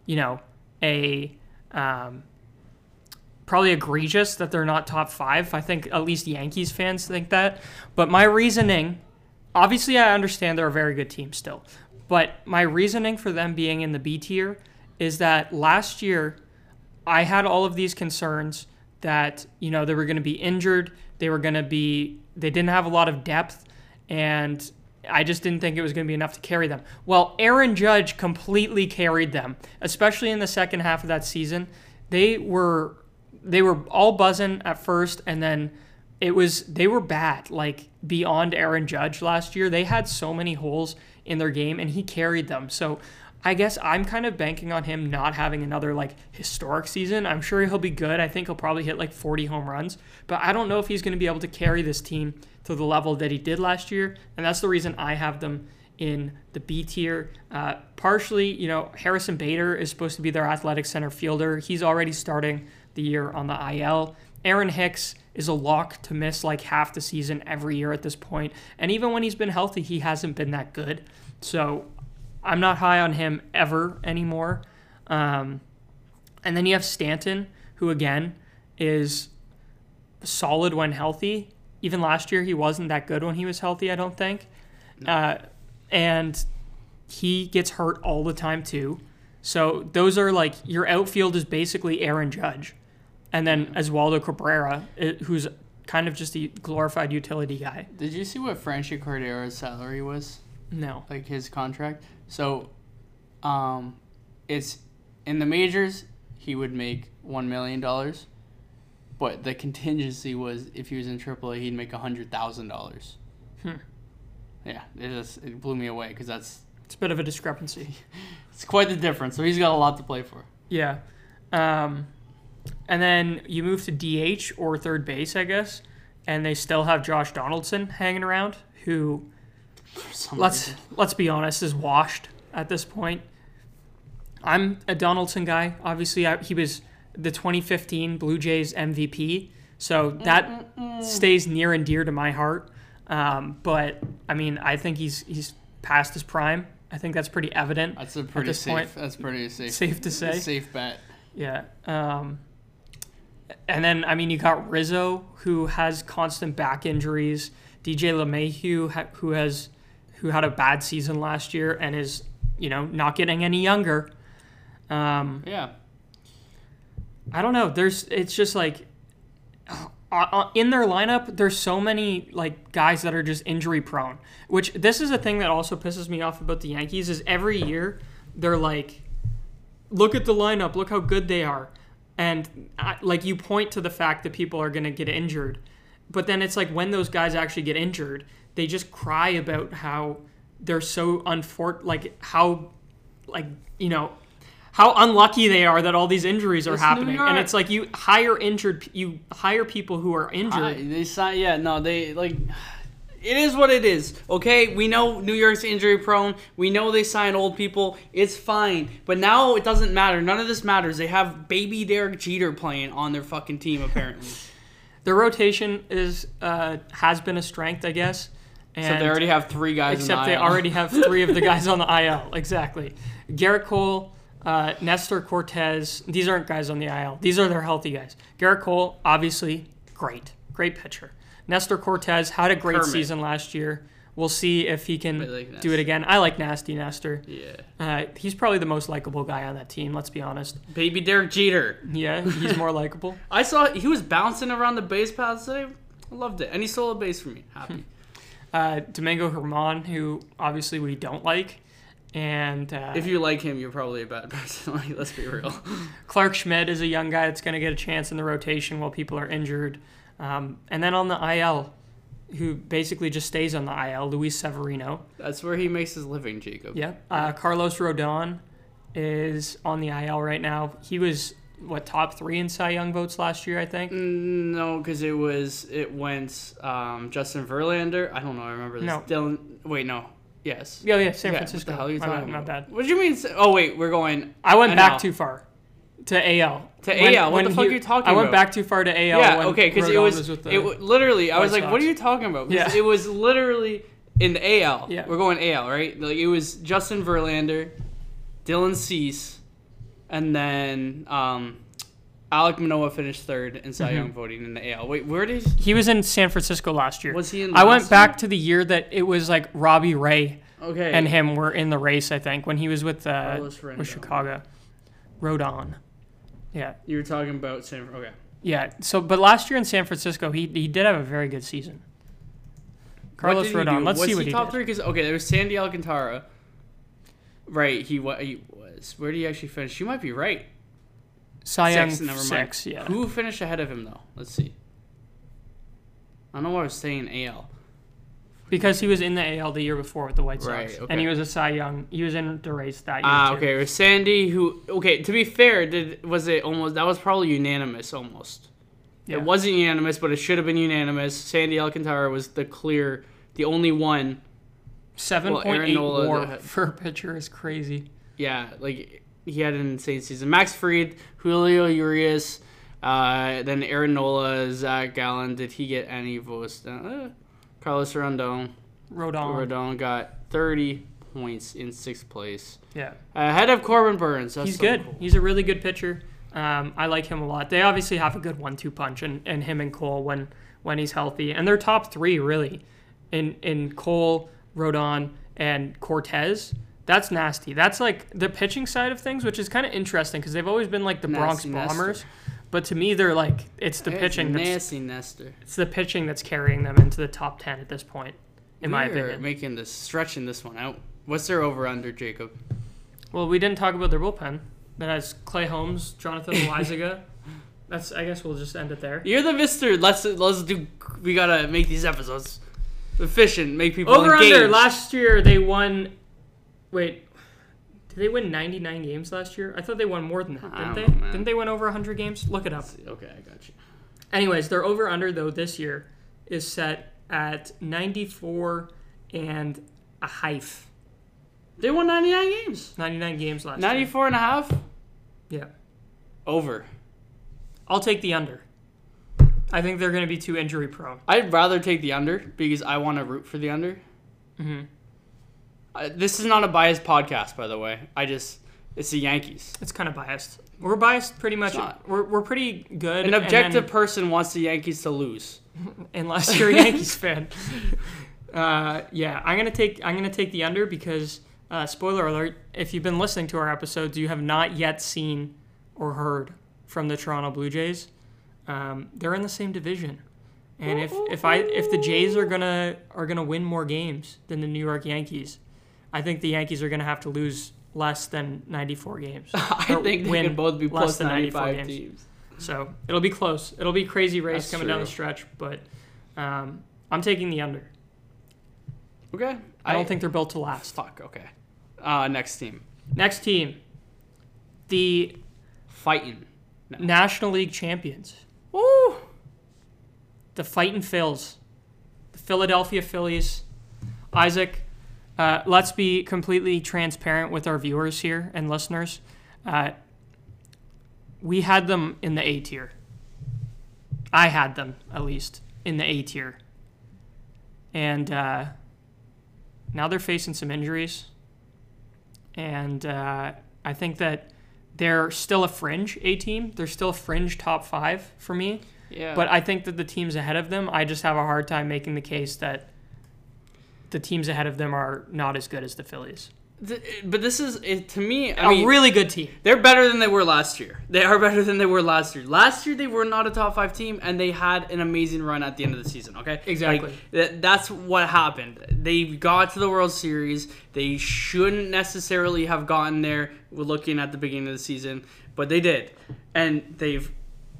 S1: probably egregious that they're not top 5. I think at least Yankees fans think that, but my reasoning, obviously, I understand they're a very good team still. But my reasoning for them being in the B tier is that last year I had all of these concerns that, they were going to be injured, they didn't have a lot of depth, and I just didn't think it was going to be enough to carry them. Well, Aaron Judge completely carried them, especially in the second half of that season. They were all buzzing at first, and then they were bad, like beyond Aaron Judge last year. They had so many holes in their game, and he carried them. So I guess I'm kind of banking on him not having another like historic season. I'm sure he'll be good. I think he'll probably hit like 40 home runs, but I don't know if he's going to be able to carry this team to the level that he did last year, and that's the reason I have them in the B tier. Partially, Harrison Bader is supposed to be their athletic center fielder. He's already starting the year on the IL. Aaron Hicks is a lock to miss like half the season every year at this point, and even when he's been healthy, he hasn't been that good. So I'm not high on him ever anymore. And then you have Stanton, who again is solid when healthy. Even last year, he wasn't that good when he was healthy, I don't think. No. And he gets hurt all the time too. So those are like, your outfield is basically Aaron Judge. And then Oswaldo Cabrera, who's kind of just a glorified utility guy.
S2: Did you see what Franchy Cordero's salary was?
S1: No.
S2: Like his contract? So, it's in the majors, he would make $1 million. But the contingency was if he was in AAA, he'd make $100,000. Yeah, it blew me away because it's
S1: a bit of a discrepancy.
S2: It's quite the difference. So he's got a lot to play for.
S1: Yeah. And then you move to DH or third base, I guess, and they still have Josh Donaldson hanging around, who, let's be honest, is washed at this point. I'm a Donaldson guy. Obviously, he was the 2015 Blue Jays MVP, so that stays near and dear to my heart. But I mean, I think he's past his prime. I think that's pretty evident.
S2: That's a pretty safe. That's pretty safe.
S1: Safe to say.
S2: Safe bet.
S1: Yeah. And then, I mean, you got Rizzo, who has constant back injuries. DJ LeMahieu, who had a bad season last year and is, not getting any younger.
S2: Yeah.
S1: I don't know. It's just like in their lineup, there's so many like guys that are just injury prone. Which this is a thing that also pisses me off about the Yankees is every year they're like, look at the lineup, look how good they are. And like you point to the fact that people are going to get injured, but then it's like when those guys actually get injured, they just cry about how they're so how unlucky they are that all these injuries are happening. And it's like you hire people who are injured.
S2: It is what it is, okay? We know New York's injury prone. We know they sign old people. It's fine. But now it doesn't matter. None of this matters. They have baby Derek Jeter playing on their fucking team, apparently.
S1: Their rotation has been a strength, I guess.
S2: And so they already have 3 guys
S1: except
S2: on the IL.
S1: They already have 3 of the guys on the IL. Exactly. Garrett Cole, Nestor Cortez. These aren't guys on the IL. These are their healthy guys. Garrett Cole, obviously, great pitcher. Nestor Cortez had a great season last year. We'll see if he can do it again. I like Nasty Nestor.
S2: Yeah.
S1: He's probably the most likable guy on that team, let's be honest.
S2: Baby Derek Jeter.
S1: Yeah, he's more likable.
S2: I saw he was bouncing around the base paths today. I loved it. And he stole a base for me. Happy.
S1: Domingo Germán, who obviously we don't like. And
S2: if you like him, you're probably a bad person. Let's be real.
S1: Clark Schmidt is a young guy that's going to get a chance in the rotation while people are injured. And then on the IL, who basically just stays on the IL, Luis Severino.
S2: That's where he makes his living, Jacob.
S1: Yeah. Carlos Rodon is on the IL right now. He was, top 3 in Cy Young votes last year, I think?
S2: No, because it went Justin Verlander. I don't know. I remember this.
S1: No.
S2: Dylan. Wait, no. Yes.
S1: Yeah, San Francisco.
S2: What the hell are you talking about?
S1: Not bad.
S2: What do you mean? Oh, wait, we're going...
S1: I went back too far. To AL.
S2: What the fuck are you talking about?
S1: I went back too far to AL.
S2: Yeah, okay, because it was literally, I was like,
S1: Sox.
S2: what are you talking about?
S1: Yeah.
S2: It was literally in the AL.
S1: Yeah.
S2: We're going AL, right? Like, it was Justin Verlander, Dylan Cease, and then Alek Manoah finished 3rd in Cy Young voting in the AL. Wait, where did
S1: he was in San Francisco last year?
S2: Was he in?
S1: I went back to the year that it was like Robbie Ray
S2: and
S1: him were in the race. I think when he was with Chicago. Rodon. Yeah.
S2: You were talking about San. Okay.
S1: Yeah. So, but last year in San Francisco, he did have a very good season. Carlos Rodon. Let's see what he
S2: top
S1: did.
S2: 3? Because there was Sandy Alcantara. Right. He was. Where did he actually finish? You might be right.
S1: Cy Young
S2: 6.
S1: Yeah.
S2: Who finished ahead of him though? Let's see. I don't know why I was saying AL.
S1: Because he was in the AL the year before with the White Sox.
S2: Right, okay.
S1: And he was a Cy Young. He was in the race that year, too.
S2: Okay. It was Sandy who... Okay, to be fair, that was probably unanimous almost.
S1: Yeah.
S2: It wasn't unanimous, but it should have been unanimous. Sandy Alcantara was the only one.
S1: 7.8
S2: Nola
S1: WAR for a pitcher is crazy.
S2: Yeah, like, he had an insane season. Max Fried, Julio Urias, then Aaron Nola, Zach Gallen. Did he get any votes? Carlos Rodon got 30 points in 6th place.
S1: Yeah.
S2: Ahead of Corbin Burns. That's
S1: He's
S2: so
S1: good.
S2: cool.
S1: He's a really good pitcher. I like him a lot. They obviously have a good 1-2 punch, and him and Cole when he's healthy. And they're top 3, really, in Cole, Rodon, and Cortez. That's nasty. That's like the pitching side of things, which is kind of interesting because they've always been like the Bronx
S2: Nasty
S1: Bombers.
S2: Nester.
S1: But to me, they're like it's the pitching.
S2: Nasty Nester.
S1: It's the pitching that's carrying them into the top 10 at this point, in my opinion.
S2: Making stretching this one out. What's their over under, Jacob?
S1: Well, we didn't talk about their bullpen. That has Clay Holmes, Jonathan Loaizaga. I guess we'll just end it there.
S2: You're the Mister. Let's do. We gotta make these episodes efficient. Make people
S1: Over
S2: engaged.
S1: under. Last year they won. Wait, did they win 99 games last year? I thought they won more than that, didn't they?
S2: know, man.
S1: Didn't they win over 100 games? Look it up.
S2: Okay, I got you.
S1: Anyways, their over under though this year is set at 94 and a half.
S2: They won 99 games.
S1: 99 games last
S2: 94 and a half?
S1: year. Yeah.
S2: Over.
S1: I'll take the under. I think they're going to be too injury prone.
S2: I'd rather take the under because I want to root for the under.
S1: Mm-hmm.
S2: This is not a biased podcast, by the way. It's the Yankees.
S1: It's kind of biased. We're biased pretty much.
S2: not.
S1: We're pretty good.
S2: An
S1: and
S2: objective
S1: then-
S2: person wants the Yankees to lose.
S1: unless you're a Yankees fan. Yeah, I'm gonna take the under because spoiler alert: if you've been listening to our episodes, you have not yet seen or heard from the Toronto Blue Jays. They're in the same division, and if the Jays are gonna win more games than the New York Yankees, I think the Yankees are gonna have to lose less than 94 games.
S2: I think they could both be
S1: less
S2: plus
S1: than
S2: 95
S1: games.
S2: teams.
S1: So it'll be close. It'll be a crazy race
S2: That's
S1: coming down
S2: true.
S1: the stretch, but I'm taking the under.
S2: Okay.
S1: I don't think they're built to last.
S2: Fuck, okay. Next team.
S1: Next team, the
S2: Fighting. No.
S1: National League champions,
S2: Woo!
S1: the Fightin' Phils, the Philadelphia Phillies. Isaac, let's be completely transparent with our viewers here and listeners. We had them in the A tier. I had them, at least, in the A tier. And now they're facing some injuries. And I think that they're still a fringe A team. They're still a fringe top 5 for me.
S2: Yeah.
S1: But I think that the teams ahead of them, I just have a hard time making the case that the teams ahead of them are not as good as the Phillies.
S2: But this is, to me, I
S1: A
S2: mean,
S1: really good team.
S2: they're better than they were last year. They are better than they were last year. Last year, they were not a top 5 team, and they had an amazing run at the end of the season, okay?
S1: Exactly.
S2: Like, that's what happened. They got to the World Series. They shouldn't necessarily have gotten there looking at the beginning of the season, but they did. And they've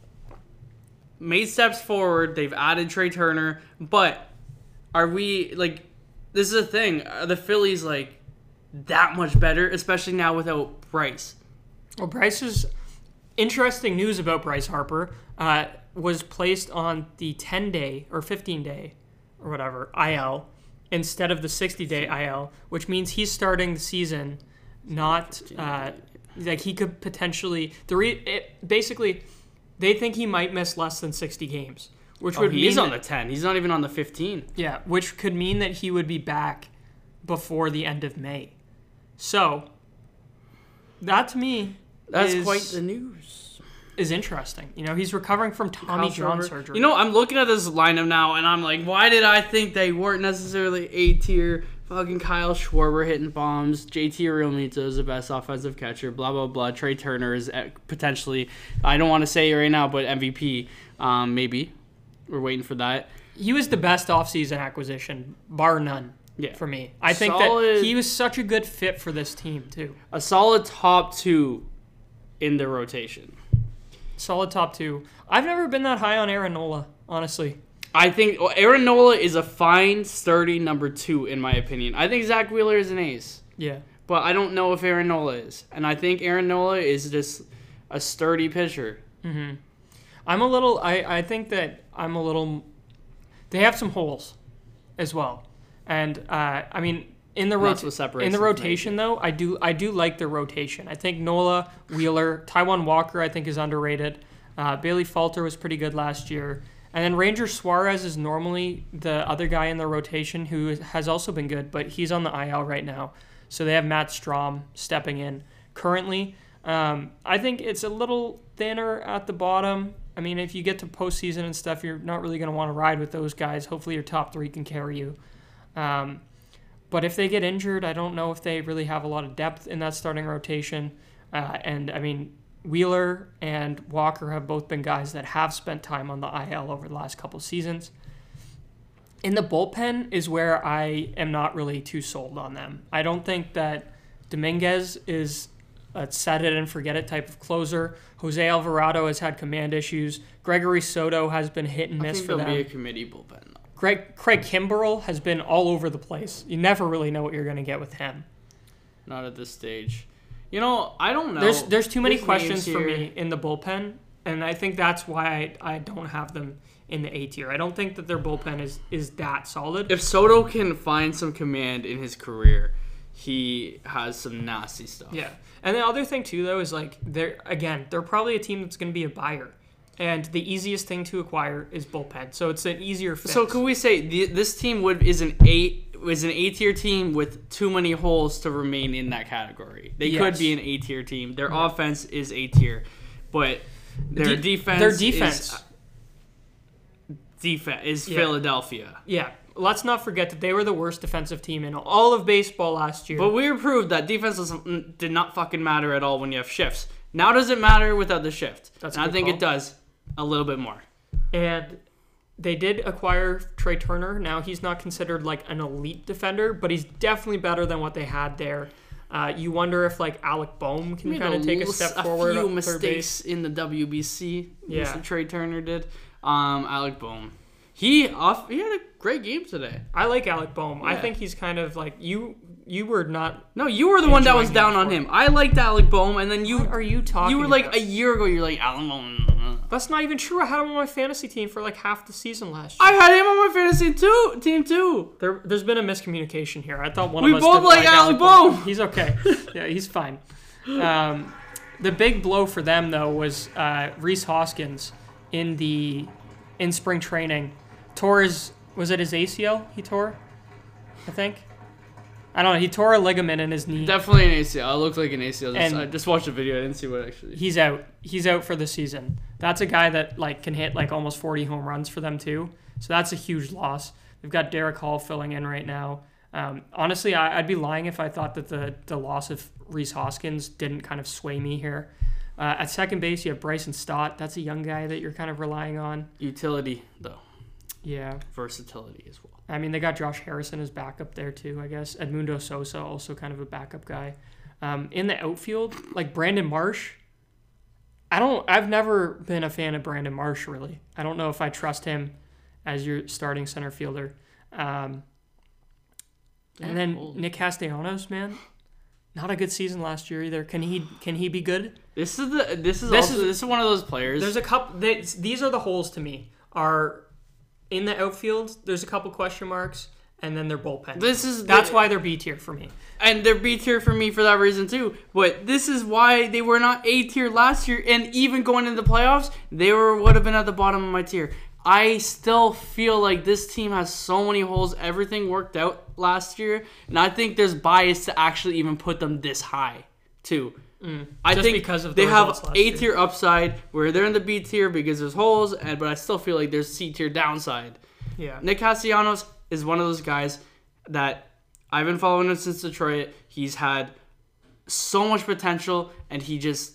S2: made steps forward. They've added Trey Turner. But are we, like, this is the thing. Are the Phillies, like, that much better, especially now without Bryce?
S1: Well, Bryce's interesting news about Bryce Harper was placed on the 10-day or 15-day or whatever IL instead of the 60-day IL, which means he's starting the season not like he could potentially basically they think he might miss less than 60 games, which would
S2: he's
S1: mean
S2: on the 10. He's not even on the 15.
S1: yeah, which could mean that he would be back before the end of May. So, that to me
S2: That's
S1: is
S2: quite the news.
S1: Is interesting. You know, he's recovering from Tommy John
S2: Schwarber.
S1: surgery.
S2: You know, I'm looking at this lineup now, and I'm like, why did I think they weren't necessarily A tier? Fucking Kyle Schwarber hitting bombs. JT Realmuto is the best offensive catcher. Blah, blah, blah. Trey Turner is potentially, I don't want to say it right now, but MVP. Maybe. We're waiting for that.
S1: He was the best offseason acquisition, bar none,
S2: Yeah.
S1: for me. I think
S2: Solid.
S1: that he was such a good fit for this team, too.
S2: A solid top 2 in the rotation.
S1: Solid top 2. I've never been that high on Aaron Nola, honestly.
S2: I think Aaron Nola is a fine, sturdy number 2 in my opinion. I think Zach Wheeler is an ace.
S1: Yeah.
S2: But I don't know if Aaron Nola is. And I think Aaron Nola is just a sturdy pitcher.
S1: Mm-hmm. I think that I'm a little... They have some holes as well. And, I mean, in the rotation, though, I do like their rotation. I think Nola, Wheeler, Taijuan Walker, I think, is underrated. Bailey Falter was pretty good last year. And then Ranger Suarez is normally the other guy in the rotation who has also been good, but he's on the IL right now. So they have Matt Strahm stepping in currently. I think it's a little thinner at the bottom. I mean, if you get to postseason and stuff, you're not really going to want to ride with those guys. Hopefully your top 3 can carry you. But if they get injured, I don't know if they really have a lot of depth in that starting rotation. And, I mean, Wheeler and Walker have both been guys that have spent time on the IL over the last couple seasons. In the bullpen is where I am not really too sold on them. I don't think that Dominguez is a set-it-and-forget-it type of closer. Jose Alvarado has had command issues. Gregory Soto has been hit and miss for them.
S2: I think there'll be a committee bullpen, though.
S1: Craig Kimbrell has been all over the place. You never really know what you're going to get with him.
S2: Not at this stage. You know, I don't know.
S1: There's too many questions for me in the bullpen, and I think that's why I don't have them in the A tier. I don't think that their bullpen is that solid.
S2: If Soto can find some command in his career, he has some nasty stuff.
S1: Yeah. And the other thing, too, though, is like they're probably a team that's going to be a buyer. And the easiest thing to acquire is bullpen. So it's an easier fix.
S2: So could we say this team is an A-tier team with too many holes to remain in that category? They could be an A-tier team. Their offense is A-tier, but their defense is Philadelphia.
S1: Yeah. Let's not forget that they were the worst defensive team in all of baseball last year.
S2: But we proved that defense did not fucking matter at all when you have shifts. Now does it matter without the shift? I think it does a little bit more.
S1: And they did acquire Trey Turner. Now he's not considered like an elite defender, but he's definitely better than what they had there. You wonder if like Alec Boehm can kind of take a step forward.
S2: A few mistakes in the WBC.
S1: Yeah,
S2: Trey Turner did. Alec Boehm. He had a great game today.
S1: I like Alec Boehm. Yeah. I think he's kind of like you were not.
S2: No, you were the one that was down on him. I liked Alec Boehm, and then you.
S1: What are you talking?
S2: You were like
S1: about?
S2: A year ago. You're like Alec Boehm.
S1: That's not even true. I had him on my fantasy team for like half the season last
S2: year. I had him on my fantasy team too.
S1: There's been a miscommunication here. I thought one of us.
S2: We both like Alec Boehm.
S1: He's okay. Yeah, he's fine. The big blow for them though was Rhys Hoskins in spring training. Was it his ACL he tore? I think. I don't know. He tore a ligament in his knee.
S2: Definitely an ACL. It looked like an ACL. I just watched the video. I didn't see what actually.
S1: He's out. He's out for the season. That's a guy that like can hit like almost 40 home runs for them too. So that's a huge loss. They've got Derek Hall filling in right now. Honestly, I'd be lying if I thought that the loss of Rhys Hoskins didn't kind of sway me here. At second base, you have Bryson Stott. That's a young guy that you're kind of relying on.
S2: Utility, though.
S1: Yeah.
S2: Versatility as well.
S1: I mean, they got Josh Harrison as backup there, too, I guess. Edmundo Sosa, also kind of a backup guy. In the outfield, like Brandon Marsh, I've never been a fan of Brandon Marsh, really. I don't know if I trust him as your starting center fielder. And then Nick Castellanos, man. Not a good season last year either. Can he be good?
S2: This is one of those players.
S1: There's a couple. These are the holes to me. Are in the outfield. There's a couple question marks, and then their bullpen. That's why they're B tier for me.
S2: And they're B tier for me for that reason too. But this is why they were not A tier last year, and even going into the playoffs, they would have been at the bottom of my tier. I still feel like this team has so many holes. Everything worked out last year, and I think there's bias to actually even put them this high, too. I think because of they have A tier upside where they're in the B tier because there's holes, but I still feel like there's C tier downside.
S1: Yeah,
S2: Nick Castellanos is one of those guys that I've been following him since Detroit. He's had so much potential, and he just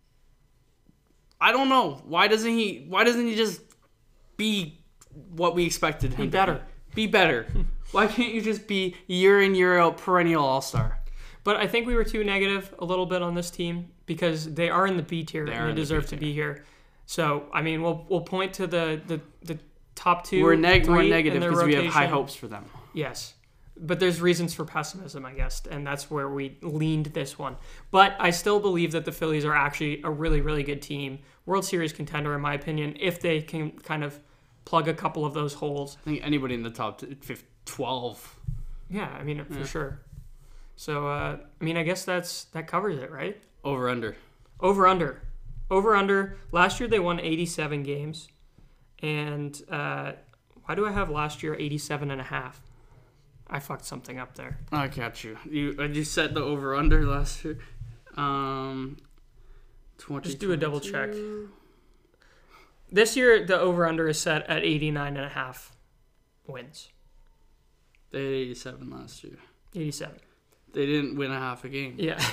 S2: I don't know why doesn't he just be what we expected him to be better. Why can't you just be year in, year out perennial all-star?
S1: But I think we were too negative a little bit on this team because they are in the B tier and they deserve to be here. So, I mean, we'll point to the top two.
S2: We're
S1: three
S2: negative
S1: in their
S2: because we have high
S1: rotation.
S2: hopes for them.
S1: Yes. But there's reasons for pessimism, I guess, and that's where we leaned this one. But I still believe that the Phillies are actually a really, really good team. World Series contender, in my opinion, if they can kind of plug a couple of those holes.
S2: I think anybody in the top 12.
S1: Yeah, I mean, for sure. So, I mean, I guess that covers it, right?
S2: Over under.
S1: Over under. Last year they won 87 games. And why do I have last year 87.5? I fucked something up there.
S2: I got you. You set the over under last year. 20.
S1: Just do a double check. This year the over under is set at 89.5 wins.
S2: They had 87 last year.
S1: 87.
S2: They didn't win a half a game.
S1: Yeah.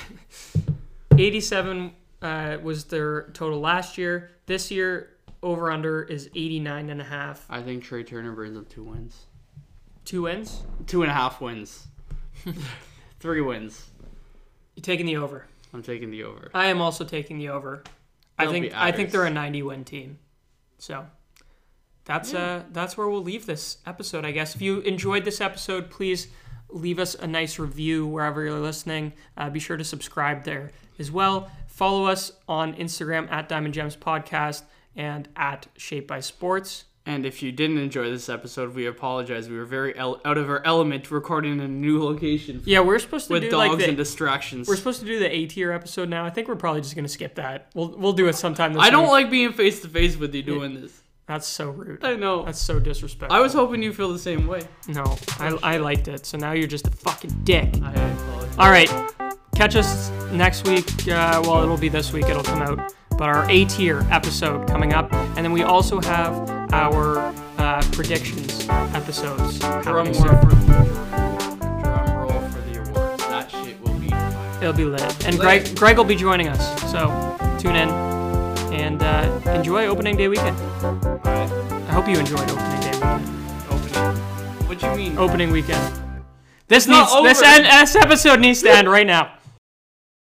S1: 87 was their total last year. This year over under is 89.5.
S2: I think Trey Turner brings up 2 wins.
S1: 2 wins?
S2: 2.5 wins. 3 wins.
S1: You taking the over?
S2: I'm taking the over.
S1: I am also taking the over. I think they're a 90-win team. So that's where we'll leave this episode, I guess. If you enjoyed this episode, please leave us a nice review wherever you're listening. Be sure to subscribe there as well. Follow us on Instagram at Diamond Gems Podcast and at Shaped by Sports.
S2: And if you didn't enjoy this episode, we apologize. We were very out of our element recording in a new location.
S1: Yeah, we're supposed to
S2: with
S1: do
S2: dogs
S1: like
S2: and distractions.
S1: We're supposed to do the A-tier episode now. I think we're probably just gonna skip that. We'll do it sometime this
S2: I don't
S1: week.
S2: like being face to face with you doing this.
S1: That's so rude.
S2: I know.
S1: That's so disrespectful.
S2: I was hoping you feel the same way.
S1: No, I liked it. So now you're just a fucking dick.
S2: I apologize.
S1: All right, catch us next week. Well, it'll be this week. It'll come out. But our A-tier episode coming up, and then we also have our predictions episodes.
S2: Drum roll for the awards. That shit will be fire.
S1: It'll be lit. And Greg will be joining us. So tune in and enjoy opening day weekend. I hope you enjoyed opening day weekend.
S2: What do you mean?
S1: Opening weekend. This
S2: not over.
S1: episode needs to end right now.